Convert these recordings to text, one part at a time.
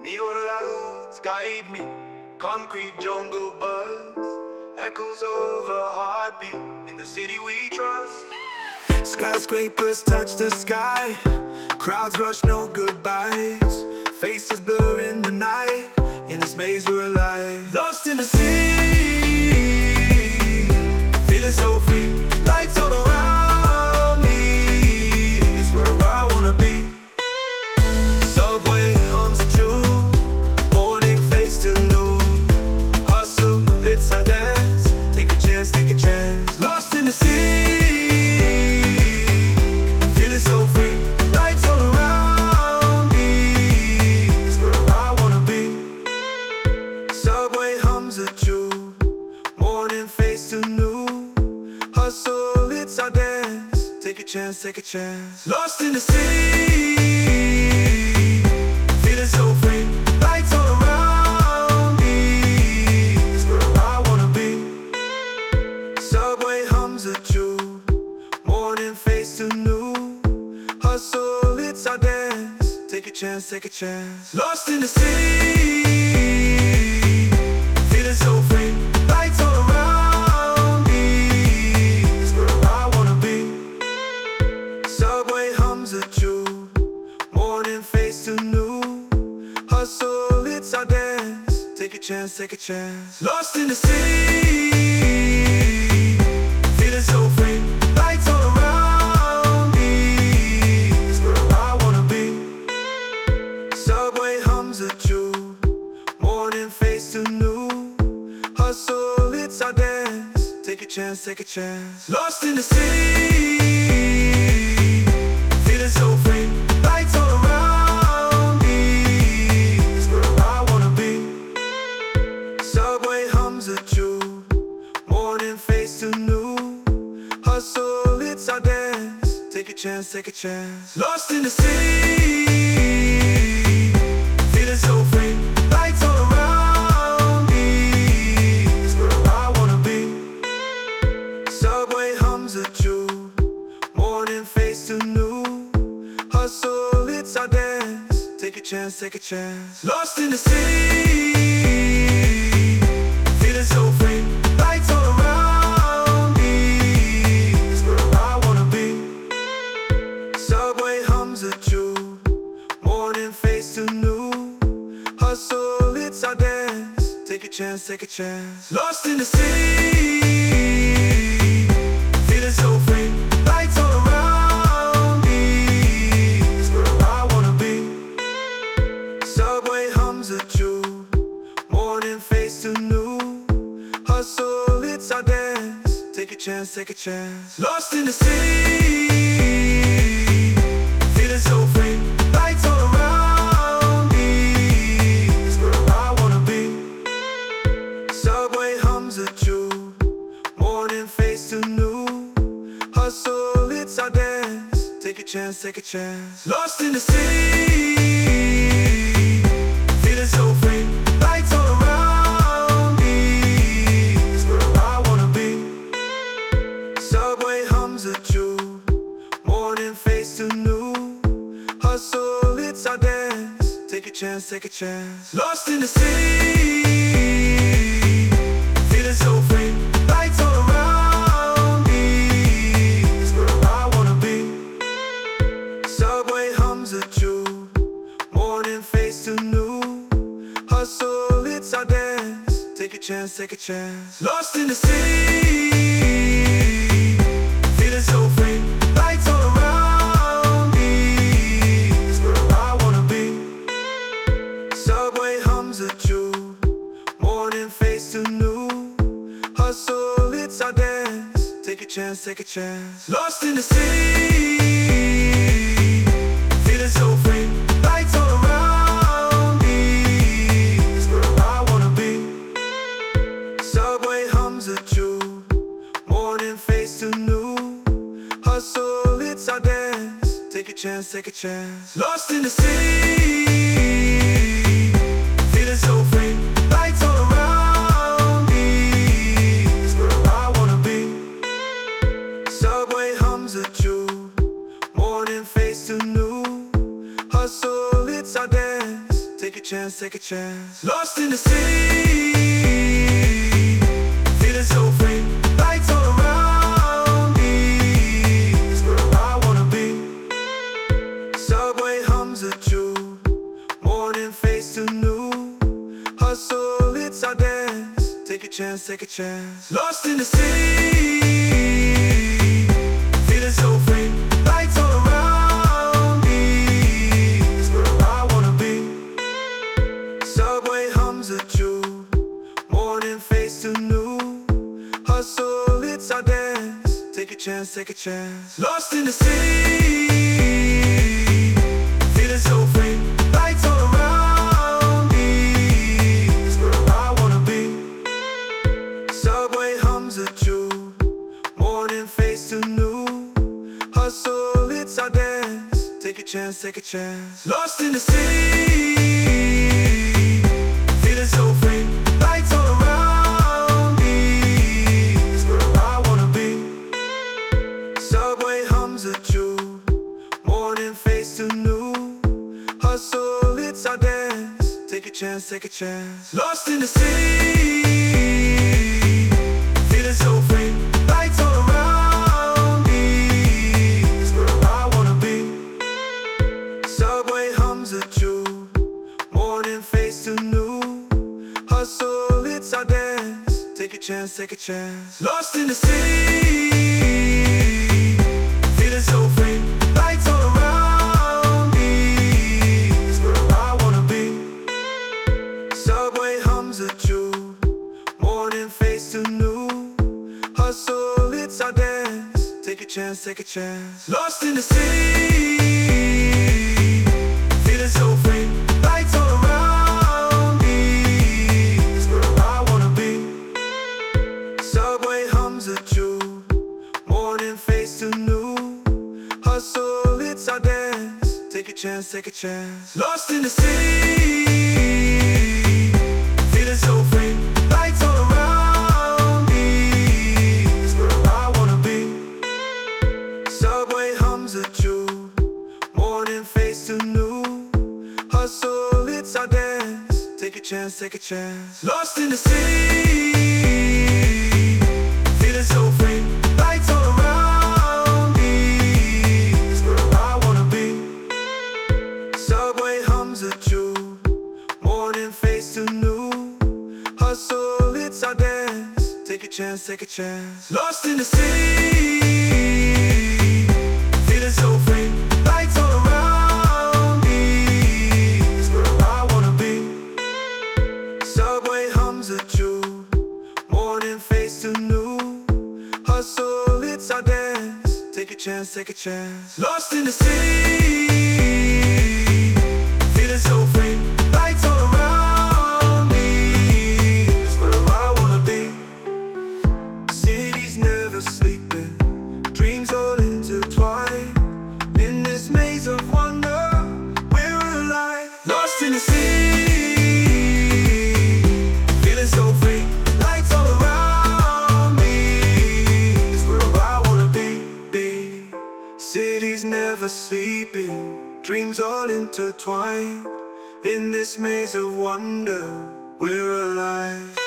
Neon lights guide me, concrete jungle buzz echoes over heartbeat in the city we trust. Skyscrapers touch the sky, crowds rush, no goodbyes. Faces blur in the night, in this maze we're alive. Lost in the sea, feeling so free. Lights all around me, it's where I wanna be. Subway hums a tune, morning face to noon. Hustle, it's our dance, take a chance, take a chance. Lost in the sea, feeling so free. Lights all around me, it's where I wanna be. Subway hums a tune, morning face to noon. Hustle, it's our dance, take a chance, take a chance. Lost in the sea, feeling so free. Lights all around me, it's where I wanna be. Subway hums a tune, morning face to noon. Hustle, it's our dance, take a chance, take a chance. Lost in the sea, feeling so free. Lights all around me, it's where I wanna be. Subway hums a tune, morning face to noon. Hustle, it's our dance, take a chance, take a chance. Lost in the sea, feeling so free. Lights all around me, it's where I wanna be. Subway hums a tune, morning face to noon. Hustle, it's our dance, take a chance, take a chance. Lost in the sea, feeling so free. Lights all around me, it's where I wanna be. Subway hums a tune, morning face to noon. Hustle, it's our dance, take a chance, take a chance. Lost in the sea, feeling so free. Lights all around me, it's where I wanna be. Subway hums a tune, morning face to noon. Hustle, it's our dance, take a chance, take a chance. Lost in the sea, feeling so free. Lights all around me, it's where I wanna be. Subway hums a tune, morning face to noon. Hustle, it's our dance, take a chance, take a chance. Lost in the sea, feeling so free. Lights all around me, it's where I wanna be. Subway hums a tune, morning face to noon. Hustle, it's our dance, take a chance, take a chance. Lost in the sea, feeling so free. Lights all around me, it's where I wanna be. Subway hums a tune, morning face to noon. Hustle, it's our dance, take a chance, take a chance. Lost in the sea, feeling so free. Lights all around me, it's where I wanna be. Subway hums a tune, morning face to noon. Hustle, it's our dance, take a chance, take a chance. Lost in the sea, feeling so free. Lights all around me, it's where I wanna be. Subway hums a tune, morning face to noon. Hustle, it's our dance, take a chance, take a chance. Lost in the sea, feeling so free. Lights all around me, it's where I wanna be. Subway hums a tune, morning face to noon. Hustle, it's our dance, take a chance, take a chance. Lost in the sea, feeling so free. Lights all around me, it's where I wanna be. Subway hums a tune, morning face to noon. Hustle, it's our dance, take a chance, take a chance. Lost in the sea, feeling so free. Lights all around me, it's where I wanna be. Subway hums a tune, morning face to noon. Hustle, it's our dance, take a chance, take a chance. Lost in the city, feeling so free. Lights all around me, it's where I wanna be. Subway hums a chew, morning face to new. Hustle, it's our dance, take a chance, take a chance. Lost in the city, feeling so free. Lights all around me, it's where I wanna be. Subway hums a chew, morning face to new. Hustle, it's our dance, take a chance, take a chance. Lost in the city, feeling so free. Lights all around me, it's where I wanna be. Subway hums a chew, morning face to new. Hustle, it's our dance, take a chance, take a chance. Lost in the city, feeling so free. Lights all around me, it's where I wanna be. Subway hums a chew, morning face to new. Hustle, it's our dance, take a chance, take a chance. Lost in the city, feeling so free. Lights all around me, it's where I wanna be. Subway hums a chew, morning face to new. Hustle, it's our dance, take a chance, take a chance. Lost in the city, feeling so free. Lights all around me, it's where I wanna be. Subway hums a chew, morning face to new. Hustle, it's our dance, take a chance, take a chance. Lost in the city, feeling so free. Lights all around me, it's where I wanna be. Subway hums a chew, morning face to new. Hustle, it's our dance, take a chance, take a chance. Lost in the city, feeling so free. Lights all around me, it's where I wanna be. Subway hums a chew, morning face to new. Hustle, it's our dance, take a chance, take a chance. Lost in the city, feeling so free. Lights all around me, it's where I wanna be. Subway hums a chew, morning face to new. Hustle, it's our dance, take a chance, take a chance. Lost in the city, feeling so free. Lights all around me, it's where I wanna be. Subway hums a chew, morning face to new. Hustle, it's our dance, take a chance, take a chance. Lost in the city, feeling so free. Lights all around me, it's where I wanna be. City's never sleeping, dreams all intertwined. In this maze of wonder, we're alive. Lost in the city, feeling so free. Lights all around me, it's where I wanna be. City's never sleeping, dreams all intertwined. In this maze of wonder, we're alive.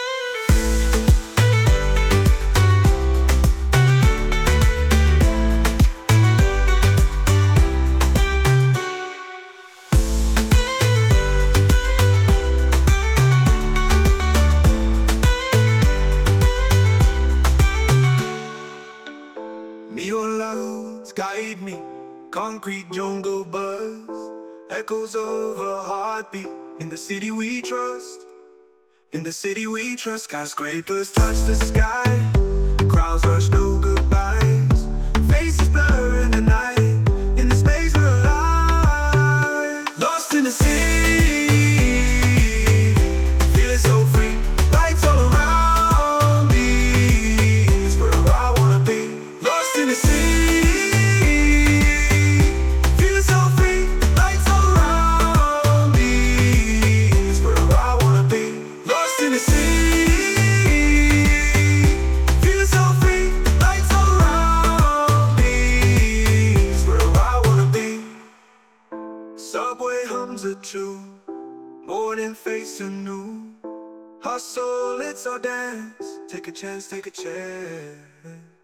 Neon lights guide me, concrete jungle buzz, echoes of a heartbeat. In the city we trust, in the city we trust. Skyscrapers touch the sky, crowds rush, no goodbyes. Faces blur in the night, in the space we're alive. Lost in the city, feeling so free. Lights all around me, it's where I wanna be. Lost in the city, feeling so free. Lights all around me, it's where I wanna be. Lost in the city, feeling so free. Morning face anew. Hustle, it's our dance. Take a chance, take a chance.